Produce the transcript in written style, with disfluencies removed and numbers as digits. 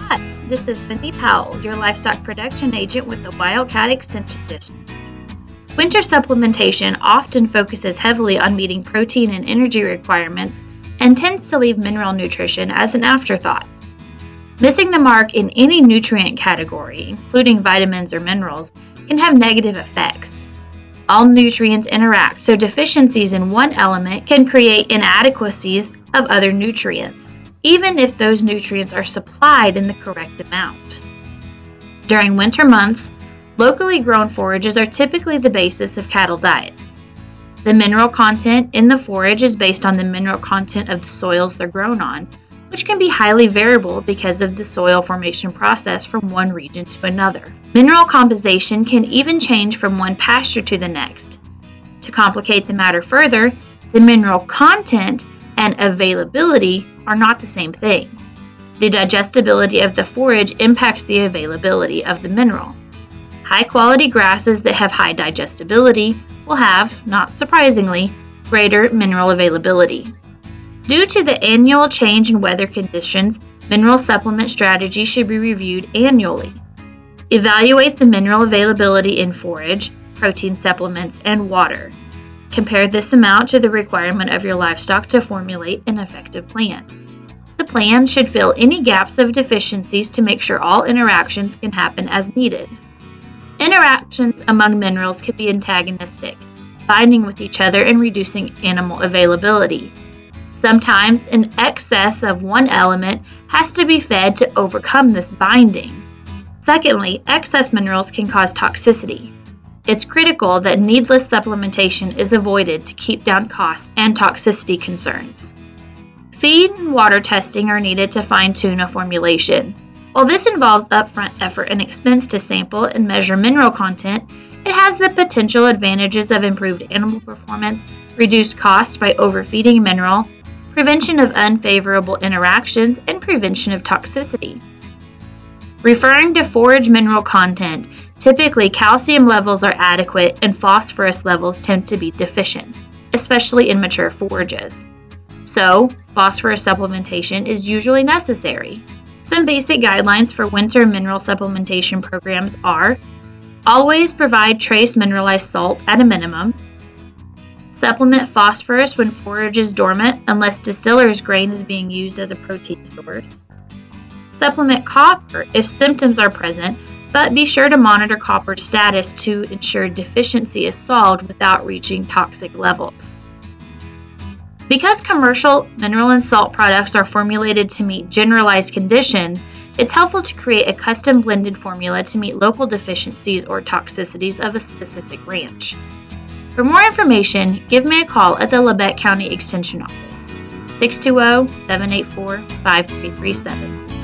Hi, this is Cindy Powell, your livestock production agent with the Wildcat Extension District. Winter supplementation often focuses heavily on meeting protein and energy requirements and tends to leave mineral nutrition as an afterthought. Missing the mark in any nutrient category, including vitamins or minerals, can have negative effects. All nutrients interact, so deficiencies in one element can create inadequacies of other nutrients, even if those nutrients are supplied in the correct amount. During winter months, locally grown forages are typically the basis of cattle diets. The mineral content in the forage is based on the mineral content of the soils they're grown on, which can be highly variable because of the soil formation process from one region to another. Mineral composition can even change from one pasture to the next. To complicate the matter further, the mineral content and availability are not the same thing. The digestibility of the forage impacts the availability of the mineral. High-quality grasses that have high digestibility will have, not surprisingly, greater mineral availability. Due to the annual change in weather conditions, mineral supplement strategy should be reviewed annually. Evaluate the mineral availability in forage, protein supplements, and water. Compare this amount to the requirement of your livestock to formulate an effective plan. The plan should fill any gaps of deficiencies to make sure all interactions can happen as needed. Interactions among minerals can be antagonistic, binding with each other and reducing animal availability. Sometimes an excess of one element has to be fed to overcome this binding. Secondly, excess minerals can cause toxicity. It's critical that needless supplementation is avoided to keep down costs and toxicity concerns. Feed and water testing are needed to fine-tune a formulation. While this involves upfront effort and expense to sample and measure mineral content, it has the potential advantages of improved animal performance, reduced costs by overfeeding mineral, prevention of unfavorable interactions, and prevention of toxicity. Referring to forage mineral content, typically calcium levels are adequate and phosphorus levels tend to be deficient, especially in mature forages. So, phosphorus supplementation is usually necessary. Some basic guidelines for winter mineral supplementation programs are: always provide trace mineralized salt at a minimum. Supplement phosphorus when forage is dormant unless distiller's grain is being used as a protein source. Supplement copper if symptoms are present, but be sure to monitor copper status to ensure deficiency is solved without reaching toxic levels. Because commercial mineral and salt products are formulated to meet generalized conditions, it's helpful to create a custom blended formula to meet local deficiencies or toxicities of a specific ranch. For more information, give me a call at the Labette County Extension Office, 620-784-5337.